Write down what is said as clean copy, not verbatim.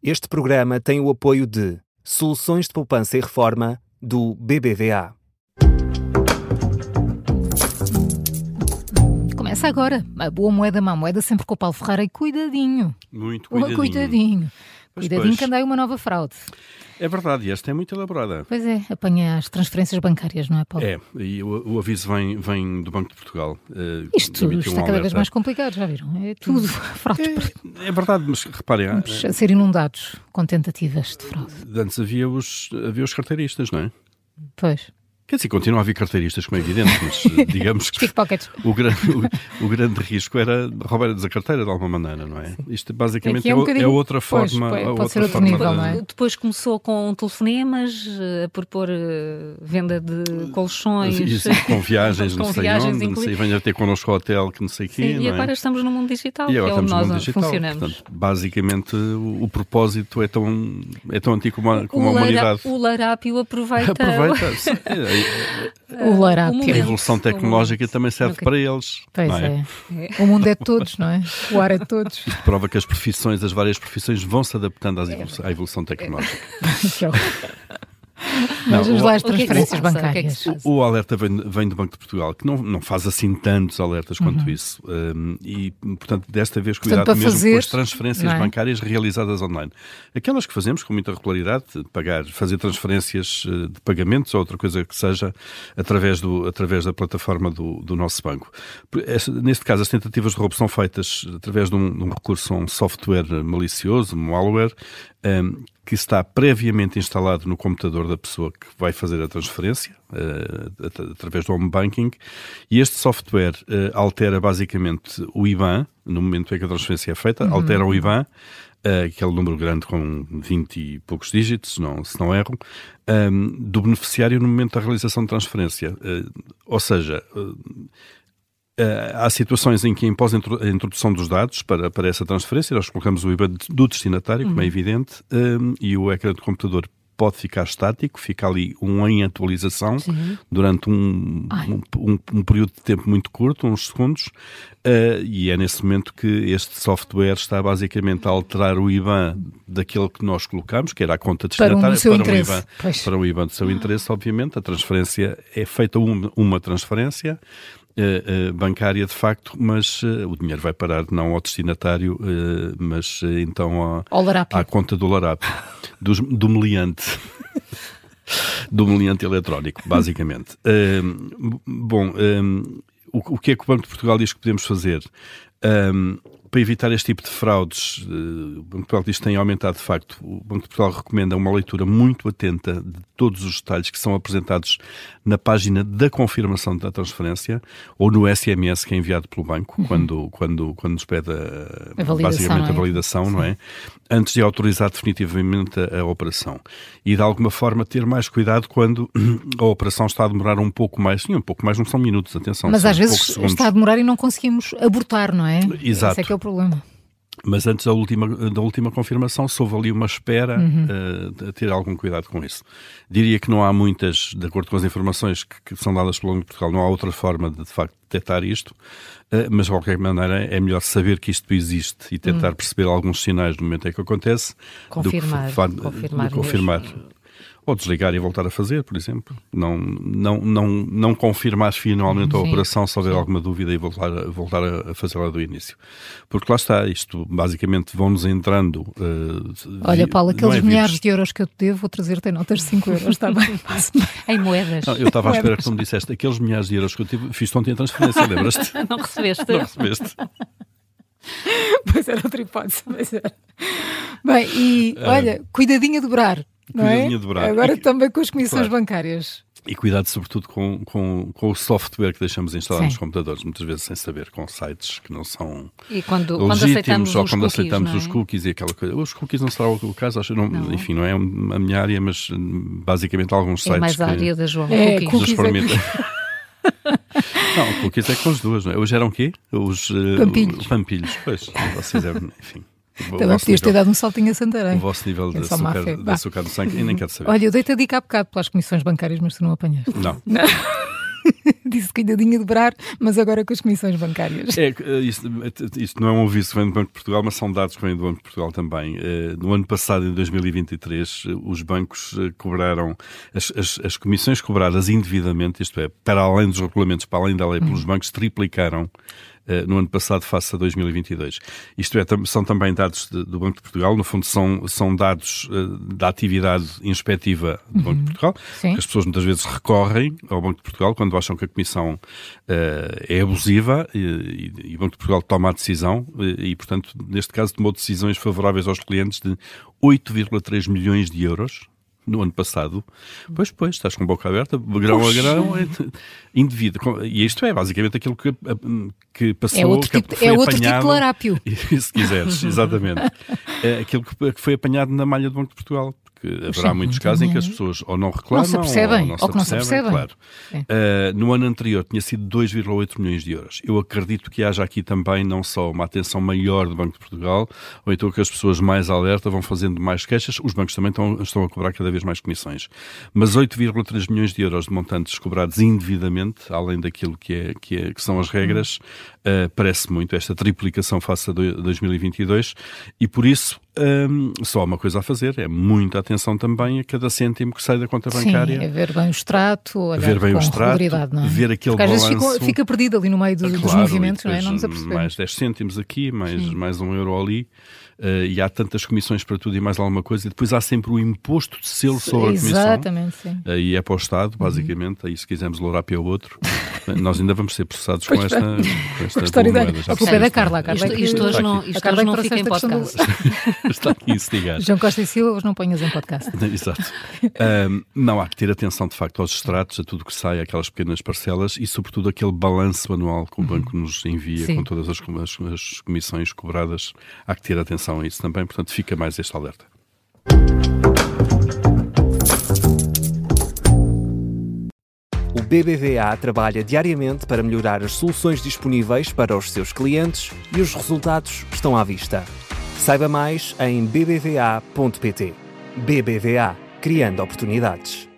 Este programa tem o apoio de Soluções de Poupança e Reforma do BBVA. Começa agora. A boa moeda, má moeda, sempre com o Paulo Ferreira. E cuidadinho. Muito cuidadinho. Cuidadinho. Pois, Cuidadinho que anda aí uma nova fraude. É verdade, e esta é muito elaborada. Pois é, apanha as transferências bancárias, não é, Paulo? É, e o aviso vem do Banco de Portugal. Isto está cada vez mais complicado, já viram? É tudo fraude. É verdade, mas reparem... Vamos a ser inundados com tentativas de fraude. Antes havia os carteiristas, não é? Pois. Quer dizer, continua a haver carteiristas, como é evidente, mas digamos que o grande risco era roubar-lhes a carteira de alguma maneira, não é? Sim. Isto basicamente é outra forma... Pode ser outro nível, não é? Depois começou com telefonemas, a propor venda de colchões... Isso, com viagens, não sei onde, não sei, venha ter connosco ao hotel, que não sei o quê, e agora estamos no mundo digital, que é onde nós funcionamos. Portanto, basicamente, o propósito é tão antigo como a humanidade. O larápio aproveita O larápio. A evolução tecnológica também serve para eles. Pois não é? O mundo é de todos, não é? O ar é de todos. Isto prova que as várias profissões vão se adaptando à evolução tecnológica. Vamos lá as transferências bancárias. O alerta vem do Banco de Portugal, que não faz assim tantos alertas quanto isso. E, portanto, desta vez cuidado mesmo com as transferências bancárias realizadas online. Aquelas que fazemos com muita regularidade, fazer transferências de pagamentos ou outra coisa que seja através da plataforma do nosso banco. Neste caso, as tentativas de roubo são feitas através de um recurso a um software malicioso, um malware, que está previamente instalado no computador da pessoa que vai fazer a transferência, através do home banking, e este software altera basicamente o IBAN, no momento em que a transferência é feita, altera o IBAN, aquele número grande com 20 e poucos dígitos, se não erro, do beneficiário no momento da realização de transferência. Ou seja... há situações em que, após a introdução dos dados para essa transferência, nós colocamos o IBAN do destinatário, como é evidente, e o ecrã do computador pode ficar estático, fica ali em atualização durante um período de tempo muito curto, uns segundos, e é nesse momento que este software está basicamente a alterar o IBAN daquele que nós colocamos, que era a conta destinatária, para um IBAN do seu interesse, obviamente. A transferência é feita uma transferência bancária de facto, mas o dinheiro vai parar não ao destinatário, mas então à conta do larápio, do meliante. Do meliante eletrónico, basicamente. O que é que o Banco de Portugal diz que podemos fazer? Para evitar este tipo de fraudes, o Banco de Portugal diz que tem aumentado de facto. O Banco de Portugal recomenda uma leitura muito atenta de todos os detalhes que são apresentados na página da confirmação da transferência ou no SMS que é enviado pelo banco, quando nos pede basicamente a validação, não é? Antes de autorizar definitivamente a operação. E de alguma forma ter mais cuidado quando a operação está a demorar um pouco mais. Sim, um pouco mais, não são minutos, atenção. Mas às vezes está a demorar e não conseguimos abortar, não é? Exato. Esse é que é o problema. Mas antes da última confirmação, se houve ali uma espera, a ter algum cuidado com isso. Diria que não há muitas, de acordo com as informações que são dadas pelo Banco de Portugal, não há outra forma de facto detectar isto, mas de qualquer maneira é melhor saber que isto existe e tentar perceber alguns sinais no momento em que acontece. Confirmar. Ou desligar e voltar a fazer, por exemplo. Não confirmar finalmente a operação se houver alguma dúvida e voltar a fazê-la do início. Porque lá está, isto basicamente vão-nos entrando... Olha, Paulo, aqueles milhares de euros que eu te devo, vou trazer-te em notas de 5 euros, está bem? Em moedas. Não, eu estava à espera que tu me disseste, aqueles milhares de euros que eu tive, fiz ontem a transferência, lembras-te? Não recebeste. Não recebeste. Pois era outra hipótese, mas era. Bem, e olha, cuidadinho a dobrar. Não é? Agora também com as comissões bancárias. E cuidado sobretudo com o software que deixamos instalado nos computadores, muitas vezes sem saber, com sites que não são legítimos, ou quando aceitamos os cookies e aquela coisa. Os cookies não será o caso, acho, não. Enfim, não é a minha área, mas basicamente alguns sites mais a área da João. Cookies permitem. Não, cookies é com as duas, não é? Hoje eram o quê? Os pampilhos. Pois, vocês enfim. Também podias ter dado um saltinho a Santarém. O vosso nível de açúcar no sangue, e nem quero saber. Olha, eu dei-te a dica há bocado pelas comissões bancárias, mas tu não apanhaste. Não. Disse cuidadinho a dobrar, mas agora com as comissões bancárias. Isto não é um aviso que vem do Banco de Portugal, mas são dados que vêm do Banco de Portugal também. No ano passado, em 2023, os bancos cobraram, as comissões cobradas indevidamente, isto é, para além dos regulamentos, para além da lei, pelos bancos, triplicaram no ano passado face a 2022. Isto é, são também dados do Banco de Portugal, no fundo são dados da atividade inspectiva do Banco de Portugal, que as pessoas muitas vezes recorrem ao Banco de Portugal quando acham que a comissão é abusiva e o Banco de Portugal toma a decisão e, portanto, neste caso tomou decisões favoráveis aos clientes de 8,3 milhões de euros no ano passado. Pois, estás com a boca aberta, grão a grão, indevido. E isto é basicamente aquilo que passou, é outro tipo de larápio. Se quiseres, exatamente. É aquilo que foi apanhado na malha do Banco de Portugal. Haverá muitos casos em que as pessoas ou não reclamam ou que não se apercebem. Claro. No ano anterior tinha sido 2,8 milhões de euros. Eu acredito que haja aqui também não só uma atenção maior do Banco de Portugal, ou então que as pessoas mais alerta vão fazendo mais queixas. Os bancos também estão a cobrar cada vez mais comissões. Mas 8,3 milhões de euros de montantes cobrados indevidamente, além daquilo que são as regras, parece muito esta triplicação face a 2022 e por isso só há uma coisa a fazer, é muita atenção também a cada cêntimo que sai da conta bancária. Sim, é ver bem o extrato, olhar com regularidade, não é? Ver aquele porque balanço. Às vezes fica perdido ali no meio dos movimentos, não é? Não nos apercebemos. Mais 10 cêntimos aqui, mais €1 ali. E há tantas comissões para tudo e mais alguma coisa, e depois há sempre o imposto de selo sobre a comissão. Exatamente, sim. E é para o Estado, basicamente, aí se quisermos lourar para o outro, nós ainda vamos ser processados com esta moeda. A culpa é da Carla. Isto hoje não fica em podcast. Está aqui instigado. João Costa e Silva, hoje não ponhas em podcast. Exato. Não, há que ter atenção, de facto, aos extratos, a tudo que sai, aquelas pequenas parcelas e, sobretudo, aquele balanço anual que o banco nos envia com todas as comissões cobradas. Há que ter atenção a isso também, portanto fica mais este alerta. O BBVA trabalha diariamente para melhorar as soluções disponíveis para os seus clientes e os resultados estão à vista. Saiba mais em bbva.pt. BBVA, criando oportunidades.